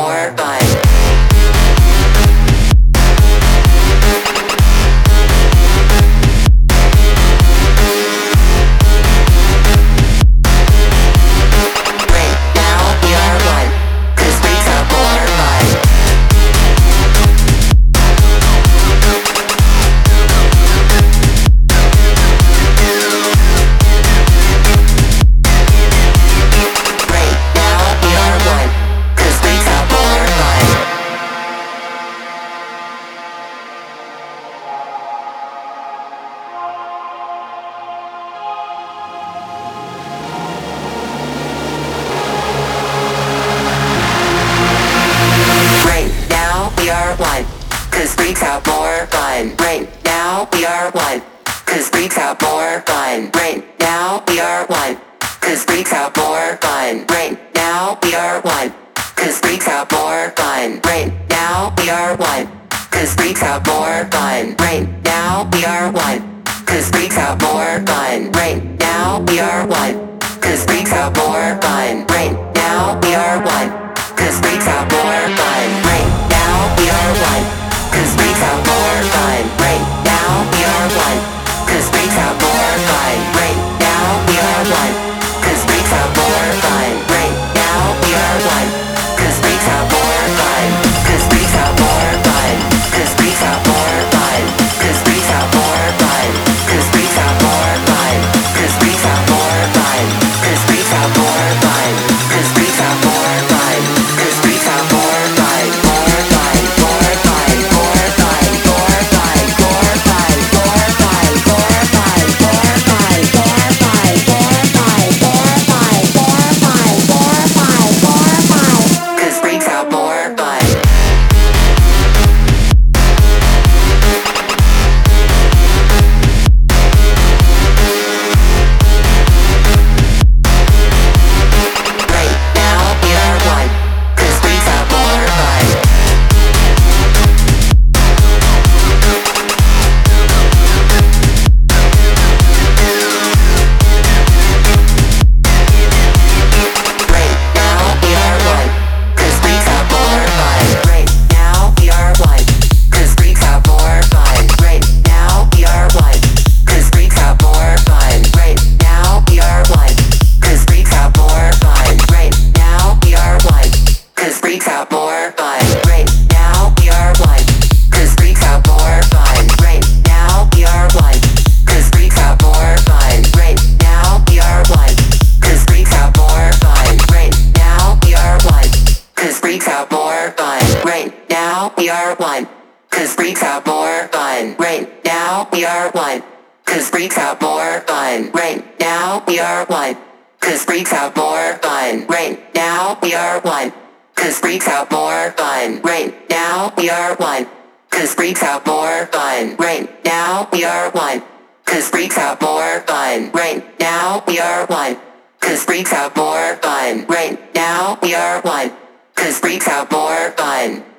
more fun. One, cause freaks have more fun. Right now we are one, cause freaks have more fun. Right now we are one, cause freaks have more fun. Right now we are one, cause freaks have more fun. Right now we are one, cause freaks have more fun. Right now we are one, cause freaks have more fun. Right now we are one, cause freaks have more fun. Right now we are one, cause freaks have more fun. Right now we are one, cause freaks have more fun. Right now we are one, cause freaks have more fun. Right now we are one, cause freaks have more fun. Right now we are one, cause freaks have more fun. Cause freaks have more fun. Cause freaks have more fun. Cause freaks have more fun. Cause freaks have more fun. Cause freaks have more fun. Cause freaks have more fun. Cause freaks have more fun. Cause freaks have more fun. More fun. More fun. More fun. More fun. More fun. More fun. More fun. More fun. More fun. More fun. More fun. More fun. More fun. Cause freaks have more fun. Freaks have more fun. Right now we are one, cause freaks have more fun. Right now we are one, cause freaks have more fun. Right now we are one, cause freaks have more fun. Right now we are one, cause freaks have more fun. Right now we are one, cause freaks have more fun. Right now we are one, cause freaks have more fun. Right now we are one, cause freaks have more fun.